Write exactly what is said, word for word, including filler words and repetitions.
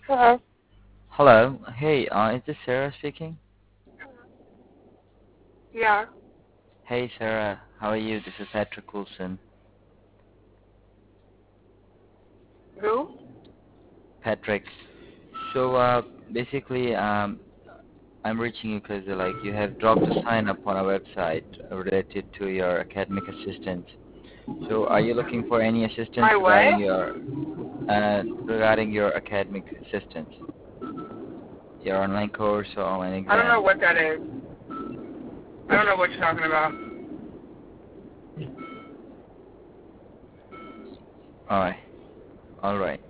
Hello. Hello. Hey, uh, is this Sarah speaking? Yeah. Hey, Sarah. How are you? This is Patrick Wilson. Who? Patrick. So, uh, basically, um, I'm reaching you because, uh, like, you have dropped a sign up on our website related to your academic assistance. So, are you looking for any assistance My regarding what? your, uh, regarding your academic assistance, your online course or online I don't know exam? what that is. I don't know what you're talking about. All right. All right.